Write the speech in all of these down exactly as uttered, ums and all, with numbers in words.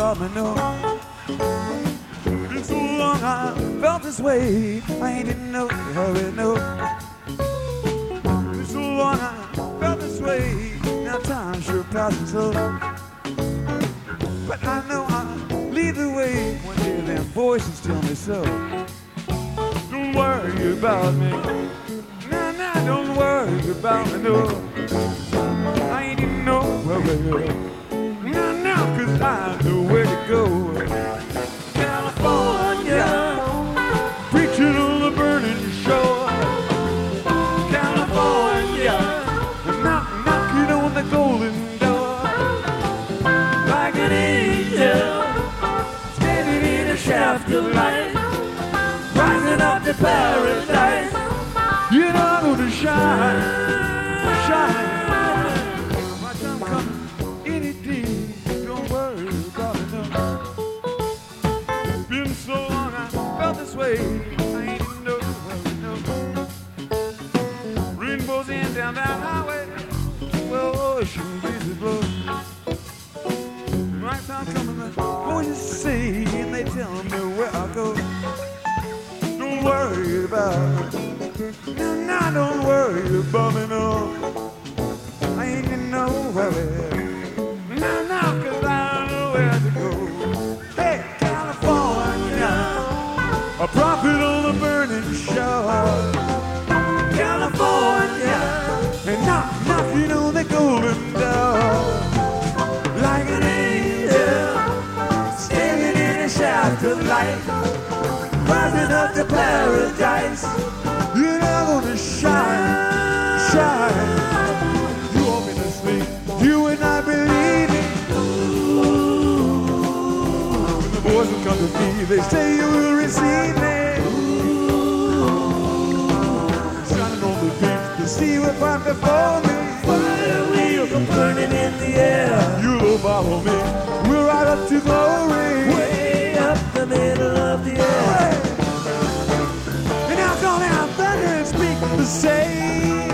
about me, no. Been so long I felt this way. I ain't in no hurry, no. Been so long I felt this way. Now time sure passes slow. But I know I'll lead the way. One day them voices tell me so. Don't worry about me. Nah, nah, don't worry about me, no. I ain't in no hurry. Nah, nah, cause I know where to go. California, preaching on the burning shore. California, knock, knocking on the golden door. Like an angel, standing in a shaft of light, rising up to paradise. You know I'm gonna shine, shine. My time coming any day. Don't worry about it, no. Been so long I felt this way. I ain't in no hurry, no. Rainbows in down that highway. Well, ocean breezes blow. Right time coming, the voices say, and they tell me where I go. Don't worry about it. No, no, don't worry about me, no. I ain't in no hurry. No, no, cause I know where to go. Hey, California, a prophet on the burning shore. California, and knock, knocking on the golden door. Like an angel, standing in a shaft of light, rising up to paradise. You're not gonna shine, shine. You want me to sleep, you and I believe it. When the boys will come to me, they say you will receive me. Shining on the beach, the sea will find before me. Fire wheels are burning in the air. You'll follow me, we'll ride up to glory. Way up the middle of the air. And I'll go down thunder and speak the same.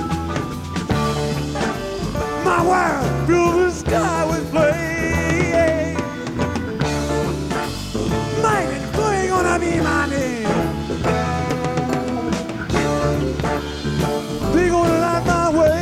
My world fills the sky with flame. Mike and Chloe gonna be my name. They gonna light my way.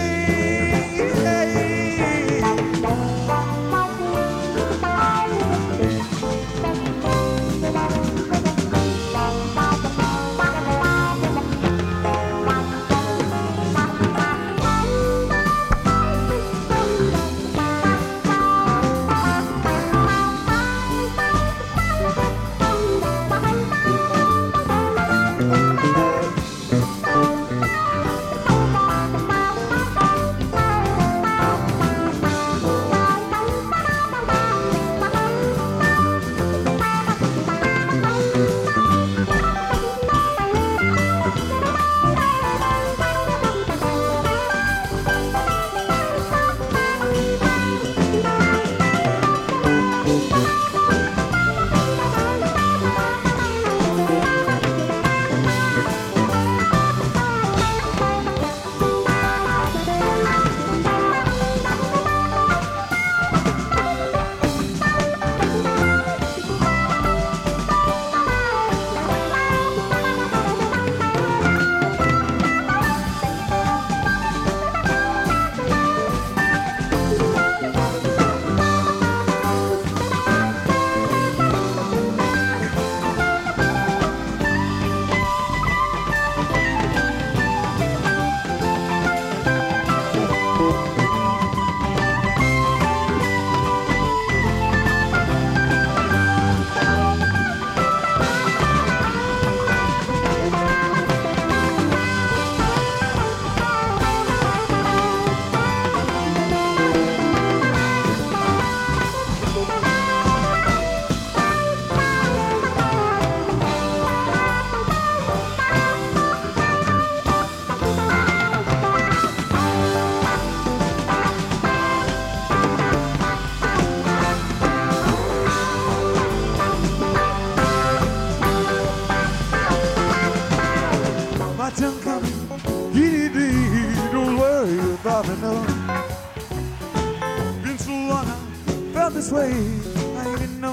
this way. I ain't in no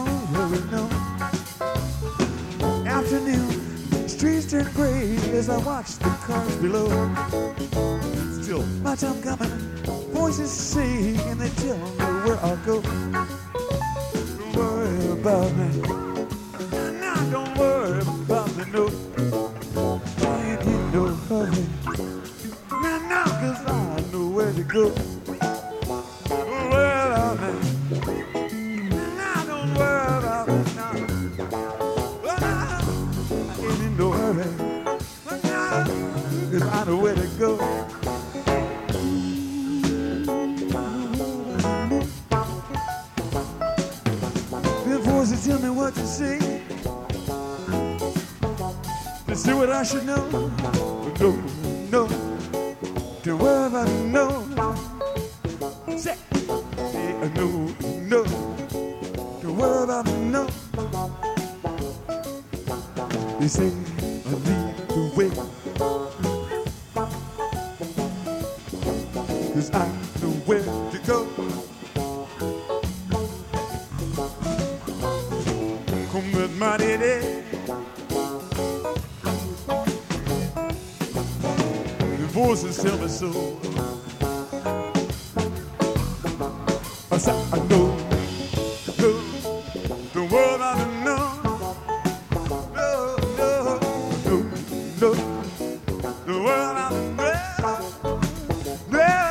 but no. Afternoon, streets turn gray as I watch the cars below. Still, my time coming, voices sing and they tell me where I'll go. Don't worry about me, no, don't worry about me, no. I ain't in no hurry, no, no, cause I know where to go. Don't worry about me, no, don't worry about me, no. Well, no, I ain't in no hurry, no, cause I know where to go. Voices tell me what to say. They say what I should know. But no, no, don't worry about it, no. Say, say, no, no, don't worry about it, no. They say I lead the way, cause I know where to go. Mighty day, the voices tell me so. I said I know, no, don't worry about it, no, no, no, no, no, don't worry about it, no,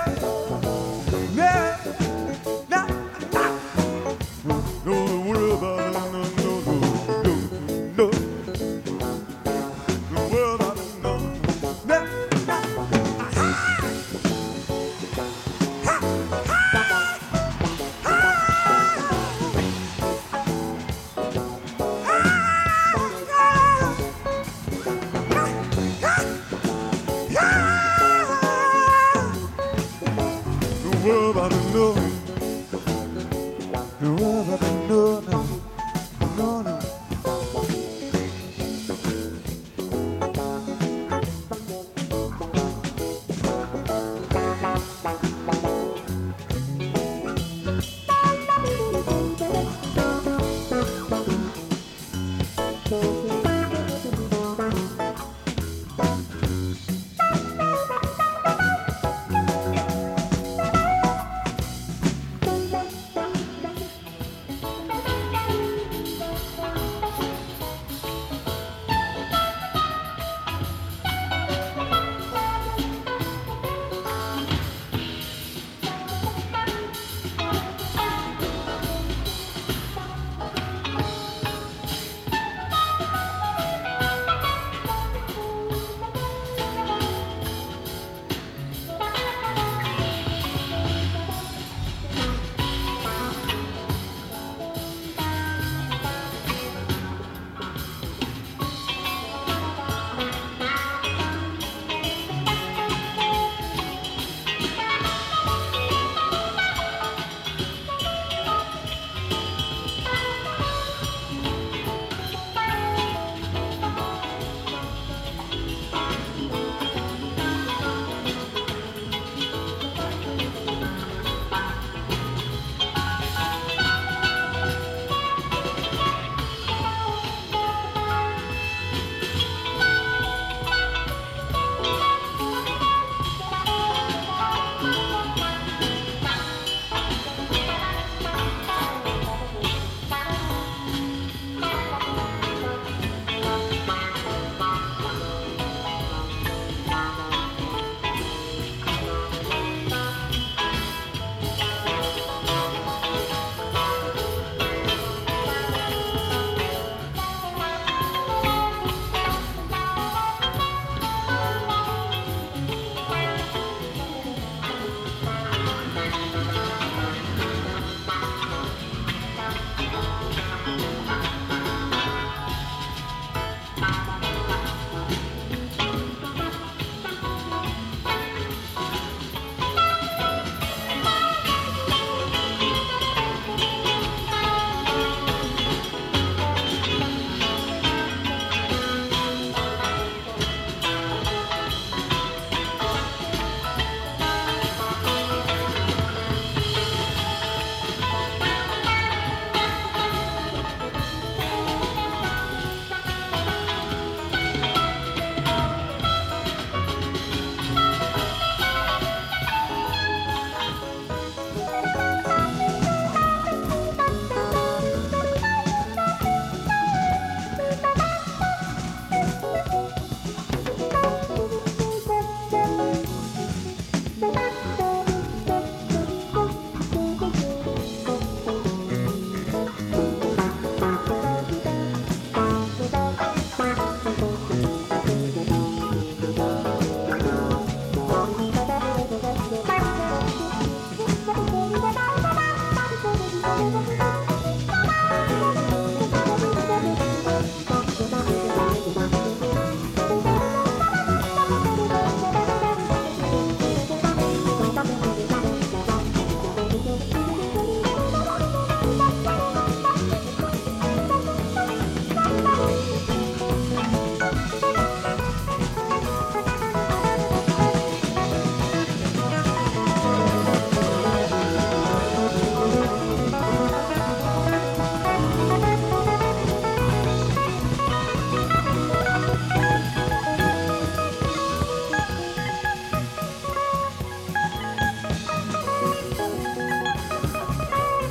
no, no, no, don't worry about it, no, no. No, the world I don't know. No, no. The world I don't know. The world I don't know. No, no, no. Thank you.